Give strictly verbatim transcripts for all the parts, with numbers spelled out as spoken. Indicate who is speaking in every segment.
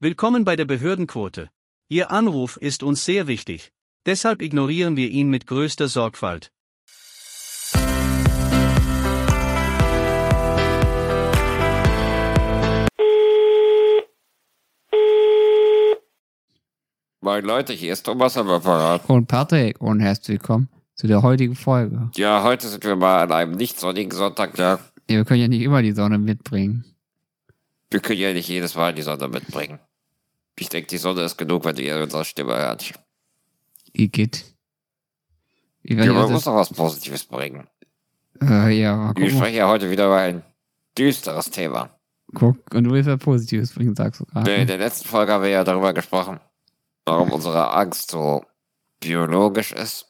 Speaker 1: Willkommen bei der Behördenquote. Ihr Anruf ist uns sehr wichtig. Deshalb ignorieren wir ihn mit größter Sorgfalt.
Speaker 2: Moin Leute, hier ist Thomas am Apparat.
Speaker 3: Und Patrick und herzlich willkommen zu der heutigen Folge.
Speaker 2: Ja, heute sind wir mal an einem nicht sonnigen Sonntag da.
Speaker 3: Ja, wir können ja nicht immer die Sonne mitbringen.
Speaker 2: Wir können ja nicht jedes Mal die Sonne mitbringen. Ich denke, die Sonne ist genug, wenn ihr unsere Stimme hört.
Speaker 3: Igitt. Ich weiß
Speaker 2: Ja,
Speaker 3: nicht,
Speaker 2: man
Speaker 3: was
Speaker 2: muss
Speaker 3: das-
Speaker 2: doch was Positives bringen.
Speaker 3: Äh, ja, mal
Speaker 2: Wir
Speaker 3: gucken.
Speaker 2: sprechen ja heute wieder über ein düsteres Thema.
Speaker 3: Guck, und du willst ja Positives bringen, sagst du
Speaker 2: In
Speaker 3: gerade.
Speaker 2: der letzten Folge haben wir ja darüber gesprochen, warum unsere Angst so biologisch ist.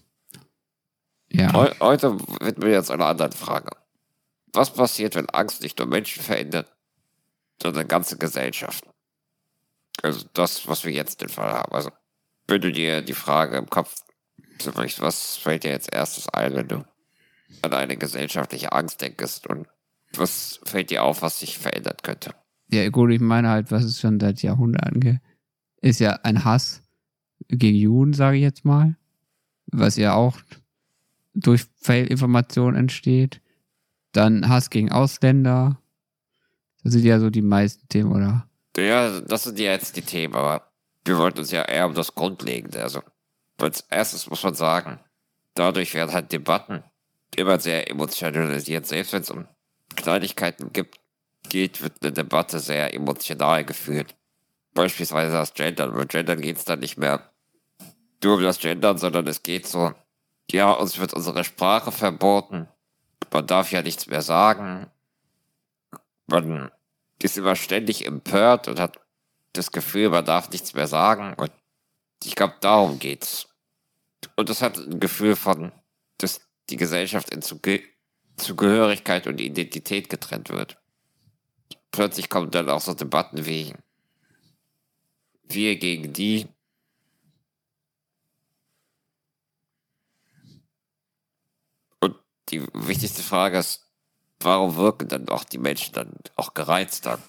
Speaker 3: Ja,
Speaker 2: Heu- Heute widmen wir uns einer anderen Frage. Was passiert, wenn Angst nicht nur Menschen verändert, sondern ganze Gesellschaften? Also das, was wir jetzt den Fall haben. Also wenn du dir die Frage im Kopf zerbrichst, was fällt dir jetzt erstes ein, wenn du an eine gesellschaftliche Angst denkst, und was fällt dir auf, was sich verändert könnte?
Speaker 3: ja, gut, ich meine halt, was es schon seit Jahrhunderten gibt, ist ja ein Hass gegen Juden, sage ich jetzt mal, was ja auch durch Fehlinformation entsteht. Dann Hass gegen Ausländer. Das sind ja so die meisten Themen, oder?
Speaker 2: Ja, das sind ja jetzt die Themen, aber wir wollten uns ja eher um das Grundlegende. Also als erstes muss man sagen, dadurch werden halt Debatten immer sehr emotionalisiert. Selbst wenn es um Kleinigkeiten gibt, geht, wird eine Debatte sehr emotional geführt. Beispielsweise das Gendern. Bei Gendern geht es dann nicht mehr nur um das Gendern, sondern es geht so, ja, uns wird unsere Sprache verboten, man darf ja nichts mehr sagen, man ist immer ständig empört und hat das Gefühl, man darf nichts mehr sagen, und ich glaube, darum geht's. Und das hat ein Gefühl von, dass die Gesellschaft in Zuge Zugehörigkeit und Identität getrennt wird. Plötzlich kommen dann auch so Debatten wie wir gegen die. Und die wichtigste Frage ist, warum wirken dann auch die Menschen dann auch gereizt dann?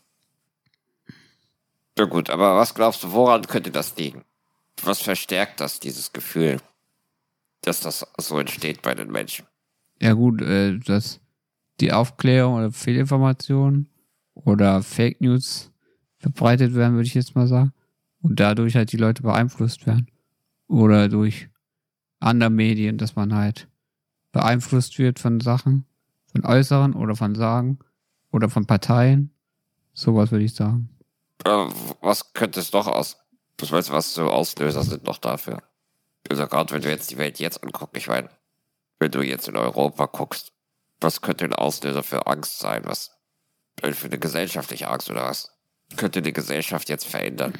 Speaker 2: Na gut, aber was glaubst du, woran könnte das liegen? Was verstärkt das, dieses Gefühl, dass das so entsteht bei den Menschen?
Speaker 3: Ja gut, äh, dass die Aufklärung oder Fehlinformationen oder Fake News verbreitet werden, würde ich jetzt mal sagen. Und dadurch halt die Leute beeinflusst werden. Oder durch andere Medien, dass man halt beeinflusst wird von Sachen, von Äußeren oder von Sagen oder von Parteien. Sowas würde ich sagen.
Speaker 2: Äh, was könnte es doch aus? Was meinst du, was so Auslöser sind noch dafür? Also gerade wenn du jetzt die Welt jetzt anguckst, ich meine, wenn du jetzt in Europa guckst, was könnte ein Auslöser für Angst sein? Was äh, für eine gesellschaftliche Angst, oder was könnte die Gesellschaft jetzt verändern?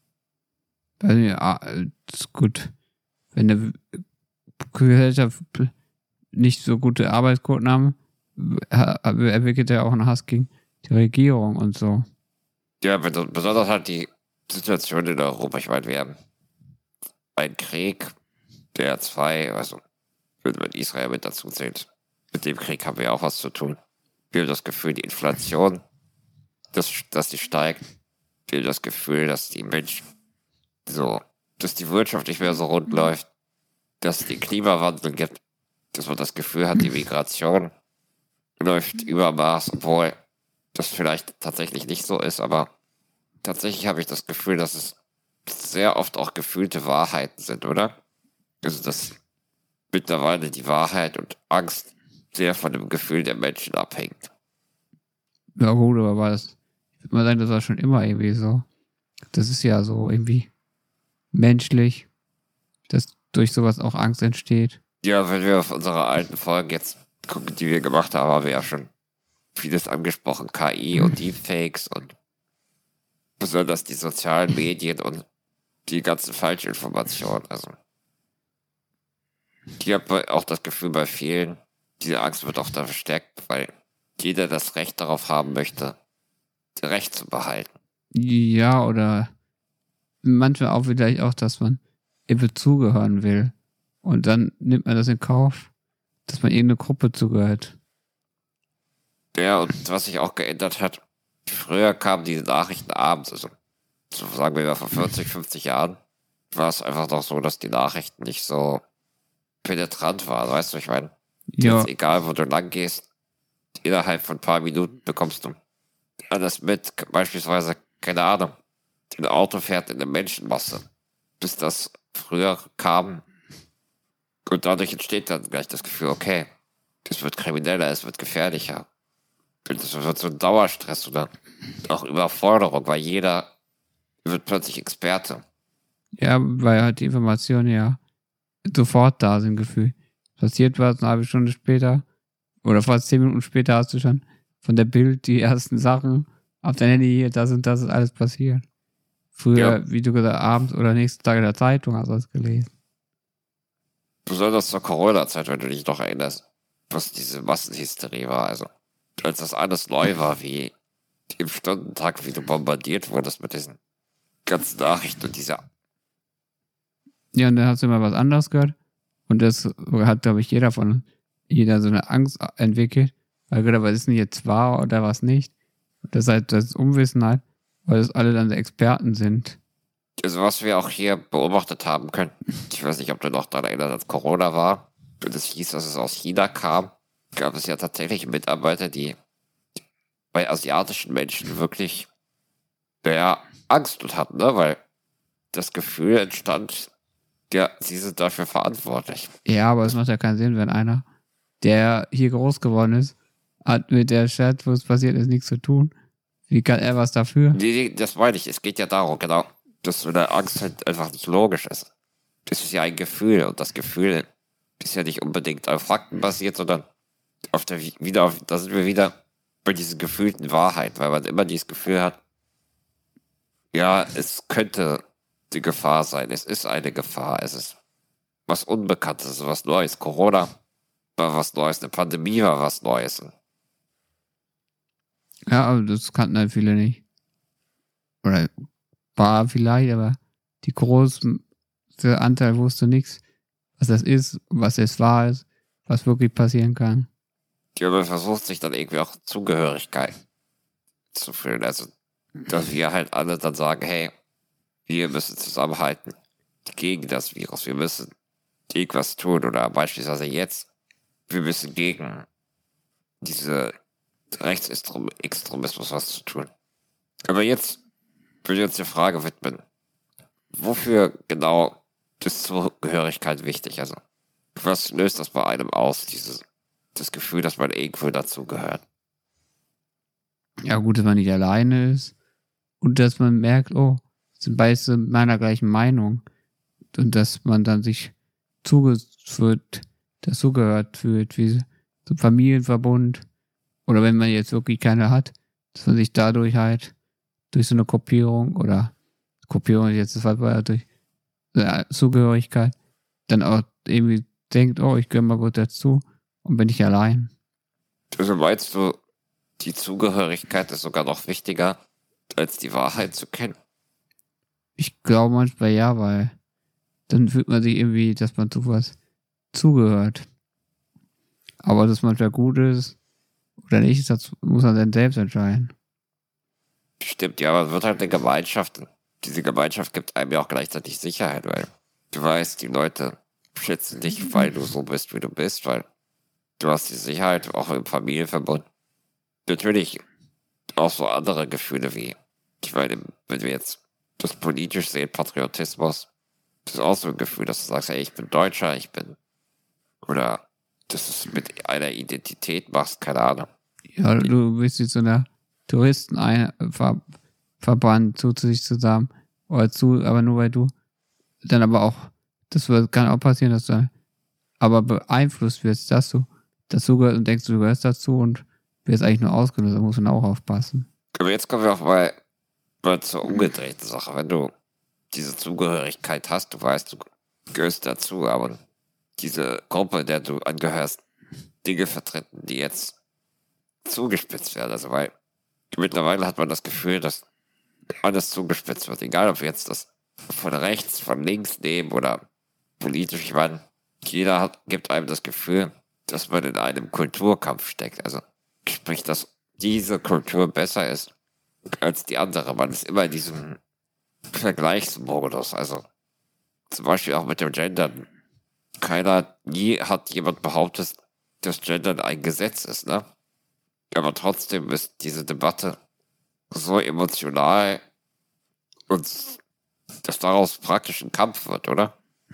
Speaker 3: Weiß nicht, ah, äh, das ist gut. Wenn eine Gesellschaft nicht so gute Arbeitsquoten haben, ha- entwickelt er auch einen Hass gegen die Regierung und so.
Speaker 2: Ja, bes- besonders halt die Situation in Europa. Ich meine, wir haben einen Krieg, der zwei, also wenn man Israel mit dazu zählt, mit dem Krieg haben wir auch was zu tun. Wir haben das Gefühl, die Inflation, dass, dass die steigt. Wir haben das Gefühl, dass die Menschen so, dass die Wirtschaft nicht mehr so rund läuft, dass es den Klimawandel gibt, dass man das Gefühl hat, die Migration läuft übermaß, obwohl das vielleicht tatsächlich nicht so ist, aber tatsächlich habe ich das Gefühl, dass es sehr oft auch gefühlte Wahrheiten sind, oder? Also, dass mittlerweile die Wahrheit und Angst sehr von dem Gefühl der Menschen abhängt.
Speaker 3: Ja gut, aber war das, ich würde mal sagen, das war schon immer irgendwie so. Das ist ja so irgendwie menschlich, dass durch sowas auch Angst entsteht.
Speaker 2: Ja, wenn wir auf unsere alten Folgen jetzt gucken, die wir gemacht haben, haben wir ja schon vieles angesprochen. K I und Deepfakes und besonders die sozialen Medien und die ganzen Falschinformationen. Also, ich habe auch das Gefühl bei vielen, diese Angst wird auch da verstärkt, weil jeder das Recht darauf haben möchte, das Recht zu behalten.
Speaker 3: Ja, oder manchmal auch vielleicht auch, dass man eben zugehören will. Und dann nimmt man das in Kauf, dass man irgendeine Gruppe zugehört.
Speaker 2: Ja, und was sich auch geändert hat, früher kamen diese Nachrichten abends, also so sagen wir mal vor vierzig, fünfzig Jahren, war es einfach doch so, dass die Nachrichten nicht so penetrant waren, weißt du, ich meine,
Speaker 3: Ja,
Speaker 2: jetzt egal, wo du lang gehst, innerhalb von ein paar Minuten bekommst du alles mit, beispielsweise, keine Ahnung, ein Auto fährt in eine Menschenmasse, bis das früher kam und dadurch entsteht dann gleich das Gefühl, okay, es wird krimineller, es wird gefährlicher. Und es wird so ein Dauerstress oder auch Überforderung, weil jeder wird plötzlich Experte.
Speaker 3: ja, weil halt die Informationen ja sofort da sind, Gefühl. Passiert was, eine halbe Stunde später oder fast zehn Minuten später hast du schon von der Bild die ersten Sachen auf dein Handy hier, das und das ist alles passiert. Früher,
Speaker 2: Ja.
Speaker 3: wie du gesagt hast, abends oder nächsten Tag in der Zeitung hast du das gelesen.
Speaker 2: Besonders zur Corona-Zeit, wenn du dich noch erinnerst, was diese Massenhysterie war. Also, als das alles neu war, wie im Stundentag, wie du bombardiert wurdest mit diesen ganzen Nachrichten und dieser.
Speaker 3: Ja, und dann hast du immer was anderes gehört. Und das hat, glaube ich, jeder von jeder so eine Angst entwickelt. Weil gerade, was ist denn jetzt wahr oder was nicht? Und das ist halt das Unwissenheit, weil das alle dann Experten sind.
Speaker 2: Also, was wir auch hier beobachtet haben können, ich weiß nicht, ob du noch daran erinnerst, als Corona war, und es hieß, dass es aus China kam, gab es ja tatsächlich Mitarbeiter, die bei asiatischen Menschen wirklich, naja, Angst und hatten, ne? Weil das Gefühl entstand, ja, sie sind dafür verantwortlich.
Speaker 3: Ja, aber es macht ja keinen Sinn, wenn einer, der hier groß geworden ist, hat mit der Stadt, wo es passiert ist, nichts zu tun. Wie kann er was dafür?
Speaker 2: Nee, nee, das meine ich. Es geht ja darum, genau, dass so eine Angst halt einfach nicht logisch ist. Das ist ja ein Gefühl und das Gefühl ist ja nicht unbedingt auf Fakten basiert, sondern auf der, wieder auf, da sind wir wieder bei dieser gefühlten Wahrheit, weil man immer dieses Gefühl hat, ja, es könnte die Gefahr sein, es ist eine Gefahr, es ist was Unbekanntes, was Neues. Corona war was Neues, eine Pandemie war was Neues.
Speaker 3: Ja, aber das kannten halt viele nicht. Oder war vielleicht, aber die große Anteil wusste nichts, was das ist, was es war ist, was wirklich passieren kann.
Speaker 2: Ja, man versucht sich dann irgendwie auch Zugehörigkeit zu fühlen. Also, dass wir halt alle dann sagen, hey, wir müssen zusammenhalten gegen das Virus. Wir müssen irgendwas tun. Oder beispielsweise jetzt, wir müssen gegen diese Rechtsextremismus was zu tun. Aber jetzt würde ich uns die Frage widmen, wofür genau ist Zugehörigkeit wichtig? Also, was löst das bei einem aus, dieses, das Gefühl, dass man irgendwo dazugehört?
Speaker 3: Ja, gut, dass man nicht alleine ist und dass man merkt, oh, sind beide meiner gleichen Meinung und dass man dann sich zugeführt, dazugehört fühlt, wie so ein Familienverbund oder wenn man jetzt wirklich keine hat, dass man sich dadurch halt durch so eine Kopierung oder Kopierung ist jetzt das Wort, durch äh, Zugehörigkeit dann auch irgendwie denkt, oh, ich gehöre mal gut dazu und bin ich allein.
Speaker 2: Also meinst du, die Zugehörigkeit ist sogar noch wichtiger, als die Wahrheit zu kennen?
Speaker 3: Ich glaube manchmal ja, weil dann fühlt man sich irgendwie, dass man zu was zugehört. Aber dass manchmal gut ist oder nicht, das muss man dann selbst entscheiden.
Speaker 2: Stimmt, ja, aber es wird halt eine Gemeinschaft. Diese Gemeinschaft gibt einem ja auch gleichzeitig Sicherheit, weil du weißt, die Leute schätzen dich, weil du so bist, wie du bist, weil du hast die Sicherheit auch im Familienverbund. Natürlich auch so andere Gefühle wie, ich meine, wenn wir jetzt das politisch sehen, Patriotismus, das ist auch so ein Gefühl, dass du sagst, hey, ich bin Deutscher, ich bin, oder dass du es mit einer Identität machst, keine Ahnung.
Speaker 3: Ja, du bist jetzt so einer Touristenverband zu sich zusammen oder zu, aber nur weil du dann aber auch, das kann auch passieren, dass du aber beeinflusst wirst, dass du dazugehörst und denkst, du gehörst dazu und wirst eigentlich nur ausgelöst, da muss man auch aufpassen.
Speaker 2: Aber jetzt kommen wir auch mal, mal zur umgedrehten Sache. Wenn du diese Zugehörigkeit hast, du weißt, du gehörst dazu, aber diese Gruppe, der du angehörst, Dinge vertreten, die jetzt zugespitzt werden. Also weil mittlerweile hat man das Gefühl, dass alles zugespitzt wird. Egal, ob wir jetzt das von rechts, von links nehmen oder politisch. Ich meine, jeder hat, gibt einem das Gefühl, dass man in einem Kulturkampf steckt. Also sprich, dass diese Kultur besser ist als die andere. Man ist immer in diesem Vergleichsmodus. Also zum Beispiel auch mit dem Gendern. Keiner, nie hat jemand behauptet, dass Gendern ein Gesetz ist, ne? Aber trotzdem ist diese Debatte so emotional und dass daraus praktisch ein Kampf wird, oder?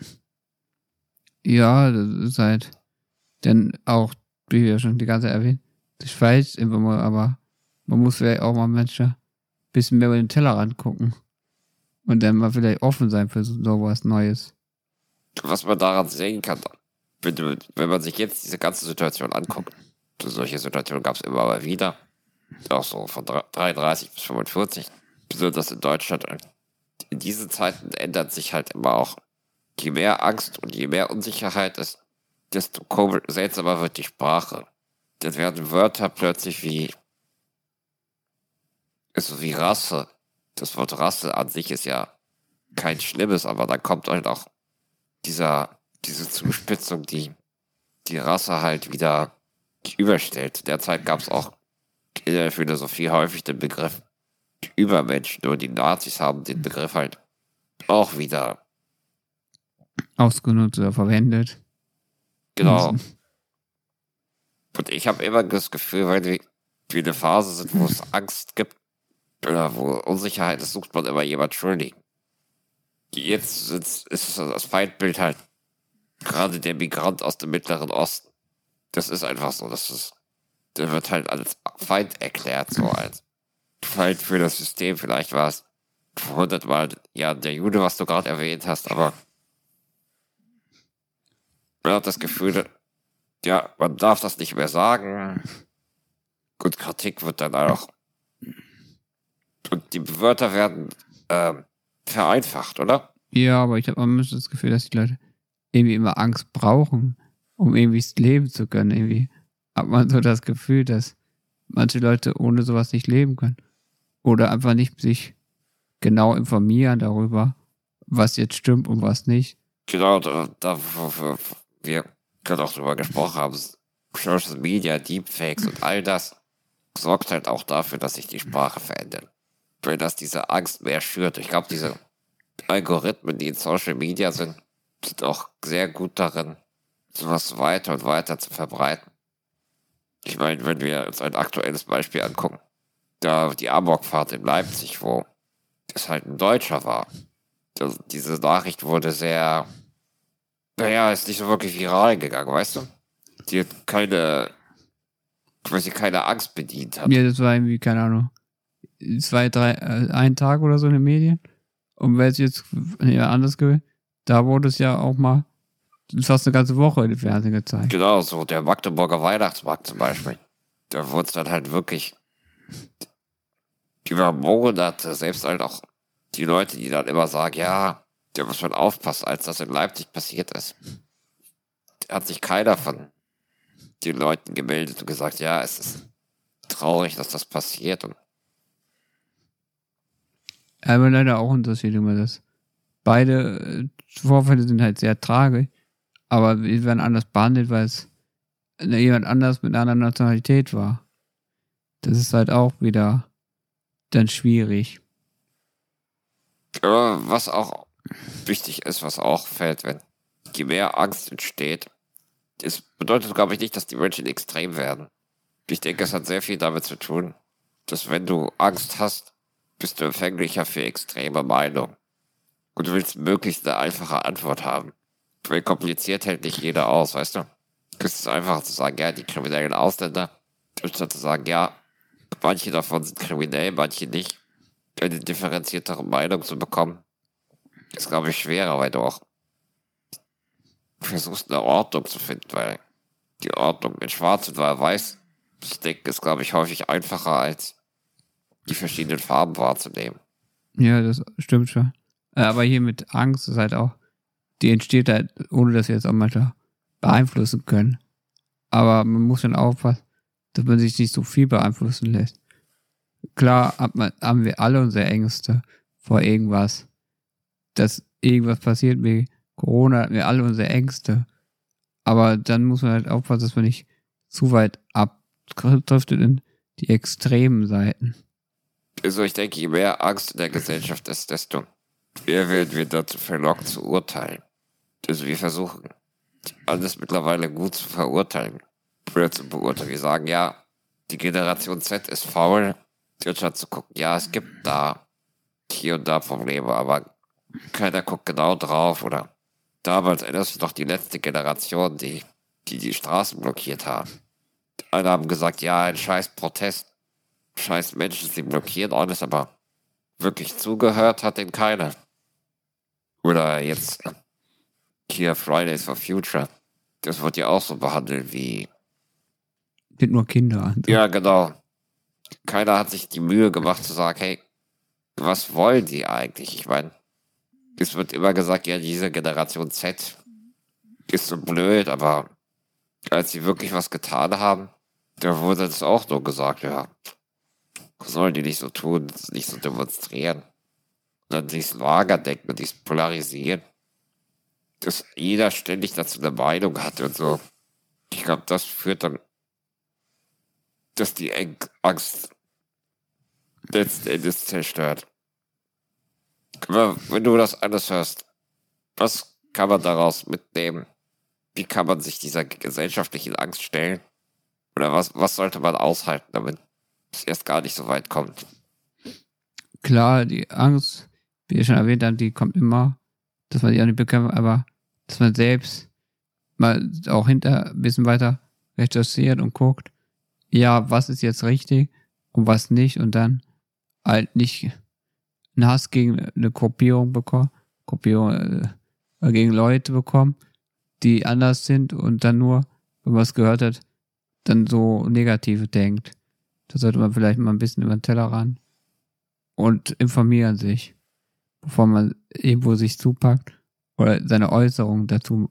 Speaker 3: Ja, das ist halt, denn auch, wie wir schon die ganze Zeit erwähnt, ich weiß immer mal, aber man muss vielleicht auch mal Menschen ein bisschen mehr über den Tellerrand gucken und dann mal vielleicht offen sein für so sowas Neues.
Speaker 2: Was man daran sehen kann, wenn, du, wenn man sich jetzt diese ganze Situation anguckt, solche Situationen gab es immer mal wieder, auch so von dreiunddreißig bis fünfundvierzig, besonders in Deutschland. In diesen Zeiten ändert sich halt immer auch, je mehr Angst und je mehr Unsicherheit ist, desto komisch, seltsamer wird die Sprache. Dann werden Wörter plötzlich wie, ist so wie Rasse. Das Wort Rasse an sich ist ja kein Schlimmes, aber dann kommt halt auch dieser, diese Zuspitzung, die die Rasse halt wieder überstellt. Derzeit gab es auch in der Philosophie häufig den Begriff Übermensch, nur die Nazis haben den Begriff halt auch wieder
Speaker 3: ausgenutzt oder verwendet.
Speaker 2: Genau. Und ich habe immer das Gefühl, wenn wir wie eine Phase sind, wo es Angst gibt oder wo Unsicherheit ist, sucht man immer jemand Schuldigen. Jetzt ist, ist das Feindbild halt gerade der Migrant aus dem Mittleren Osten. Das ist einfach so, das ist, der wird halt als Feind erklärt, so als Feind für das System. Vielleicht war es hundertmal ja der Jude, was du gerade erwähnt hast, aber man hat das Gefühl, ja, man darf das nicht mehr sagen. Und Kritik wird dann auch. Und die Wörter werden ähm, vereinfacht, oder?
Speaker 3: Ja, aber ich habe immer das Gefühl, dass die Leute irgendwie immer Angst brauchen, um irgendwie leben zu können. Irgendwie hat man so das Gefühl, dass manche Leute ohne sowas nicht leben können. Oder einfach nicht sich genau informieren darüber, was jetzt stimmt und was nicht.
Speaker 2: Genau, da, da wo, wo, wir gerade auch drüber gesprochen haben, Social Media, Deepfakes und all das sorgt halt auch dafür, dass sich die Sprache verändert. Weil das diese Angst mehr schürt. Ich glaube, diese Algorithmen, die in Social Media sind, sind auch sehr gut darin, sowas weiter und weiter zu verbreiten. Ich meine, wenn wir uns ein aktuelles Beispiel angucken, da die Amokfahrt in Leipzig, wo es halt ein Deutscher war. Das, diese Nachricht wurde sehr, naja, ist nicht so wirklich viral gegangen, weißt du? Die hat keine, weil sie keine Angst bedient hat.
Speaker 3: Ja, das war irgendwie, keine Ahnung, zwei, drei, äh, ein Tag oder so in den Medien. Und wenn es jetzt ja, anders gewesen, da wurde es ja auch mal fast eine ganze Woche in den Fernsehen gezeigt.
Speaker 2: Genau, so der Magdeburger Weihnachtsmarkt zum Beispiel. Da wurde es dann halt wirklich über Monate, selbst halt auch die Leute, die dann immer sagen, ja, da muss man aufpassen, als das in Leipzig passiert ist. Da hat sich keiner von den Leuten gemeldet und gesagt, ja, es ist traurig, dass das passiert. Und
Speaker 3: aber leider auch Unterschied immer das. Beide äh, Vorfälle sind halt sehr tragisch, aber wir werden anders behandelt, weil es jemand anders mit einer anderen Nationalität war. Das ist halt auch wieder dann schwierig.
Speaker 2: Aber was auch wichtig ist, was auch fällt, wenn je mehr Angst entsteht, das bedeutet, glaube ich, nicht, dass die Menschen extrem werden. Ich denke, es hat sehr viel damit zu tun, dass wenn du Angst hast, bist du empfänglicher für extreme Meinungen. Und du willst möglichst eine einfache Antwort haben. Weil kompliziert hält nicht jeder aus, weißt du? Es ist einfach zu sagen, ja, die kriminellen Ausländer, anstatt zu sagen, ja, manche davon sind kriminell, manche nicht. Eine differenziertere Meinung zu bekommen, ist, glaube ich, schwerer, weil du auch versuchst, eine Ordnung zu finden, weil die Ordnung in Schwarz und Weiß, ich denke, ist, glaube ich, häufig einfacher, als die verschiedenen Farben wahrzunehmen.
Speaker 3: Ja, das stimmt schon. Aber hier mit Angst ist halt auch, die entsteht halt, ohne dass wir jetzt auch manchmal beeinflussen können. Aber man muss schon aufpassen, dass man sich nicht so viel beeinflussen lässt. Klar haben wir alle unsere Ängste vor irgendwas. Dass irgendwas passiert wie Corona, hatten wir alle unsere Ängste. Aber dann muss man halt aufpassen, dass man nicht zu weit abdriftet in die extremen Seiten.
Speaker 2: Also ich denke, je mehr Angst in der Gesellschaft ist, desto wer werden wir dazu verlockt zu urteilen? Also wir versuchen, alles mittlerweile gut zu verurteilen. Oder zu beurteilen. Wir sagen, ja, die Generation Z ist faul, anstatt zu gucken, ja, es gibt da hier und da Probleme, aber keiner guckt genau drauf. Oder damals erinnerst du doch die letzte Generation, die die, die Straßen blockiert haben. Alle haben gesagt, ja, ein scheiß Protest, scheiß Menschen, sie blockieren alles, aber wirklich zugehört hat denen keiner. Oder jetzt hier Fridays for Future. Das wird ja auch so behandelt wie...
Speaker 3: Sind nur Kinder an.
Speaker 2: Ja, genau. Keiner hat sich die Mühe gemacht zu sagen, hey, was wollen die eigentlich? Ich meine, es wird immer gesagt, ja, diese Generation Z ist so blöd, aber als sie wirklich was getan haben, da wurde es auch nur gesagt, ja, sollen die nicht so tun, nicht so demonstrieren. Und dann dieses Lagerdenken und dieses Polarisieren, dass jeder ständig dazu eine Meinung hat und so. Ich glaube, das führt dann, dass die Eng- Angst letzten Endes zerstört. Aber wenn du das alles hörst, was kann man daraus mitnehmen? Wie kann man sich dieser gesellschaftlichen Angst stellen? Oder was, was sollte man aushalten, damit es erst gar nicht so weit kommt?
Speaker 3: Klar, die Angst, wie ihr schon erwähnt habt, die kommt immer, dass man die auch nicht bekämpft, aber dass man selbst mal auch hinter ein bisschen weiter recherchiert und guckt, ja, was ist jetzt richtig und was nicht, und dann halt nicht einen Hass gegen eine Gruppierung bekommen, Gruppierung äh, gegen Leute bekommen, die anders sind, und dann nur, wenn man es gehört hat, dann so negativ denkt. Da sollte man vielleicht mal ein bisschen über den Teller ran und informieren sich, bevor man irgendwo sich zupackt oder seine Äußerung dazu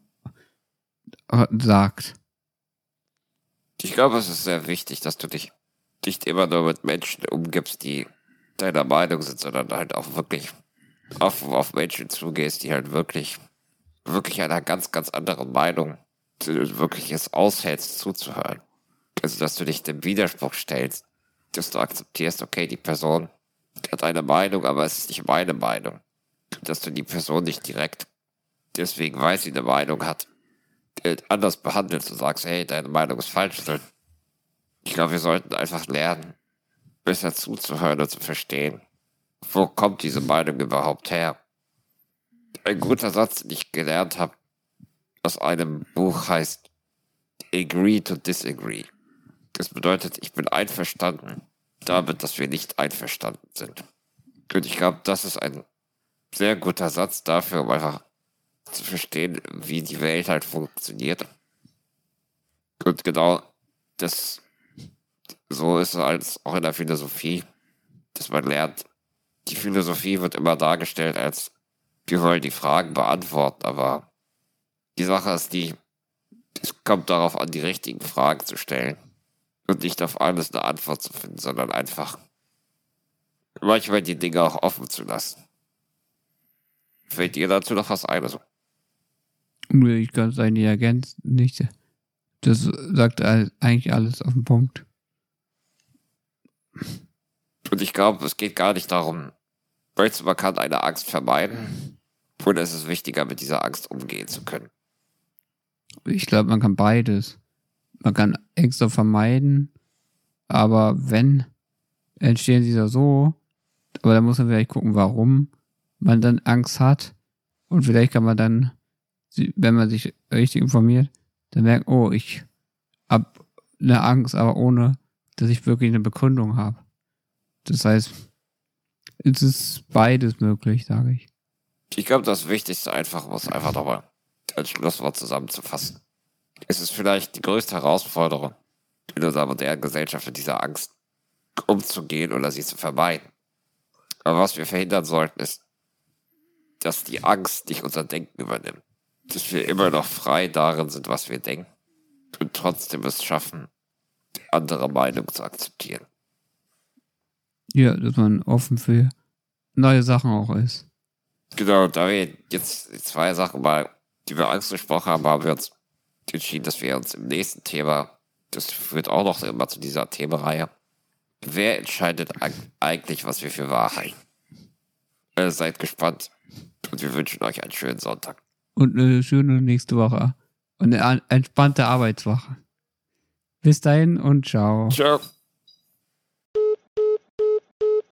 Speaker 3: sagt.
Speaker 2: Ich glaube, es ist sehr wichtig, dass du dich nicht immer nur mit Menschen umgibst, die deiner Meinung sind, sondern halt auch wirklich offen auf Menschen zugehst, die halt wirklich, wirklich einer ganz, ganz anderen Meinung sind, wirklich es aushältst zuzuhören. Also, dass du dich dem Widerspruch stellst, dass du akzeptierst, okay, die Person hat eine Meinung, aber es ist nicht meine Meinung. Dass du die Person nicht direkt, deswegen, weil sie eine Meinung hat, anders behandelst und sagst, hey, deine Meinung ist falsch. Ich glaube, wir sollten einfach lernen, besser zuzuhören und zu verstehen, wo kommt diese Meinung überhaupt her. Ein guter Satz, den ich gelernt habe, aus einem Buch heißt Agree to Disagree. Das bedeutet, ich bin einverstanden damit, dass wir nicht einverstanden sind. Und ich glaube, das ist ein sehr guter Satz dafür, um einfach zu verstehen, wie die Welt halt funktioniert. Und genau das, so ist es als auch in der Philosophie, dass man lernt, die Philosophie wird immer dargestellt als, wir wollen die Fragen beantworten, aber die Sache ist die, es kommt darauf an, die richtigen Fragen zu stellen und nicht auf alles eine Antwort zu finden, sondern einfach manchmal die Dinge auch offen zu lassen. Fällt dir dazu noch was ein? Also,
Speaker 3: Nö, ich kann es eigentlich ergänzen, nicht. Das sagt eigentlich alles auf den Punkt.
Speaker 2: und ich glaube, es geht gar nicht darum, weißt du, man kann eine Angst vermeiden, oder ist es wichtiger, mit dieser Angst umgehen zu können?
Speaker 3: Ich glaube, man kann beides. Man kann Ängste vermeiden, aber wenn, entstehen sie da so, aber da muss man vielleicht gucken, warum man dann Angst hat, und vielleicht kann man dann, wenn man sich richtig informiert, dann merken, oh, ich hab eine Angst, aber ohne, dass ich wirklich eine Begründung habe. Das heißt, es ist beides möglich, sage ich.
Speaker 2: Ich glaube, das Wichtigste einfach, um es einfach nochmal als Schlusswort zusammenzufassen. Es ist vielleicht die größte Herausforderung in unserer modernen Gesellschaft, mit dieser Angst umzugehen oder sie zu vermeiden. Aber was wir verhindern sollten, ist, dass die Angst nicht unser Denken übernimmt. Dass wir immer noch frei darin sind, was wir denken, und trotzdem es schaffen, die andere Meinung zu akzeptieren.
Speaker 3: Ja, dass man offen für neue Sachen auch ist.
Speaker 2: Genau, da wir jetzt die zwei Sachen mal, die wir Angst gesprochen haben, haben wir uns entschieden, dass wir uns im nächsten Thema, das führt auch noch immer zu dieser Themenreihe, wer entscheidet eigentlich, was wir für Wahrheit? Äh, seid gespannt. und wir wünschen euch einen schönen Sonntag.
Speaker 3: Und eine schöne nächste Woche. Und eine entspannte Arbeitswoche. Bis dahin und ciao.
Speaker 2: Ciao.